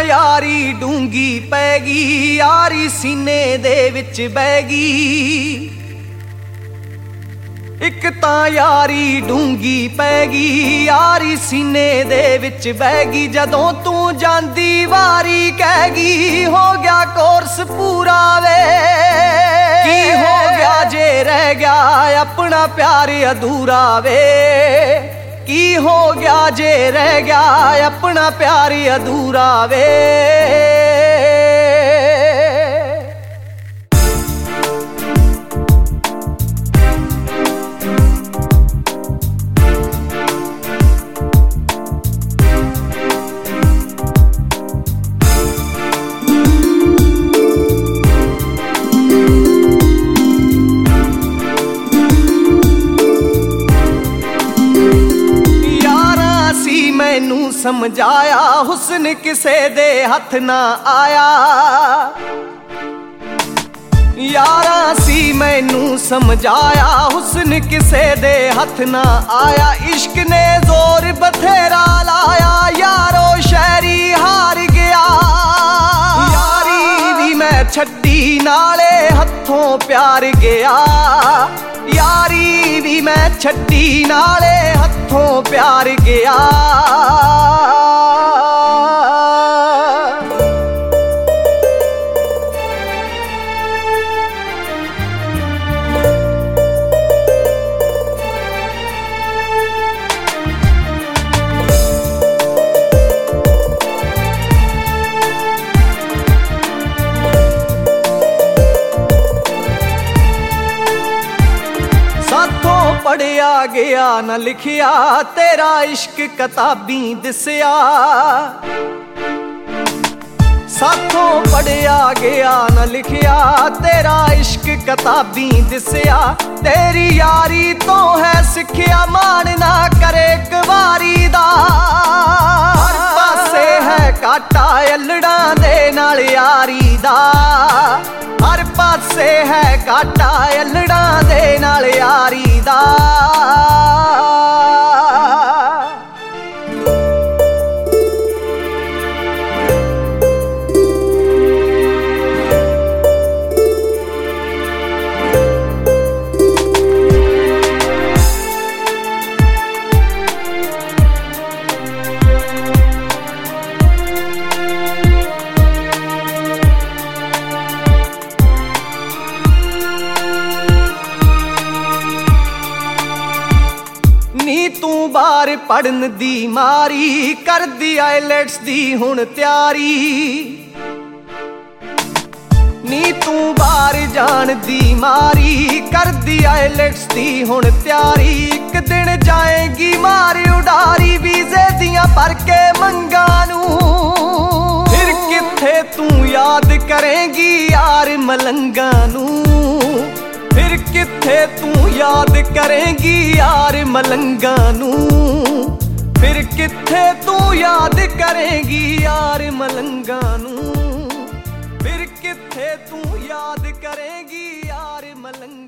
यारी डूंगी पैगी यारी सीने दे विच बैगी एक तां यारी डूंगी पैगी यारी सीने दे विच बैगी जदों तू जांदी वारी कहगी हो गया कोर्स पूरा वे की हो गया जे रह गया अपना प्यार अधूरा वे की हो गया जे रह गया अपना प्यार अधूरा वे मैनू समझाया हुस्न किसे दे हथ ना आया यारा सी मैनू समझाया हुस्न किसे दे हथ ना आया इश्क ने जोर बथेरा लाया यारो शहरी हार गया यारी भी मैं छड्डी नाले हथों प्यार गया यारी भी मैं छड्डी नाले हथों प्यार गया पढ़िया गया न लिखिया तेरा इश्क किताबी दिसिया साथों पढ़िया गया न लिखिया तेरा इश्क किताबी दिसिया तेरी यारी तो है सिखिया मान ना करे कवारी दा हर पासे है काटा अल्लड़ा दे नाल यारी दा हर पासे है काटा अल्लड़ा दे नाल यारी दा तू बार पढ़न दी मारी कर दी आइलेट्स दी हुण त्यारी नी तू बार जान दी मारी कर दी आइलेट्स दी हुण त्यारी एक दिन जाएगी मारी उडारी वीजे दियां भर के मंगा नू फिर किथे तू याद करेंगी यार मलंगा नू फिर किथे तू याद करेंगी यार मलंगा नू फिर किथे तू याद करेंगी यार मलंगा नू फिर किथे तू याद करेंगी यार मलंगा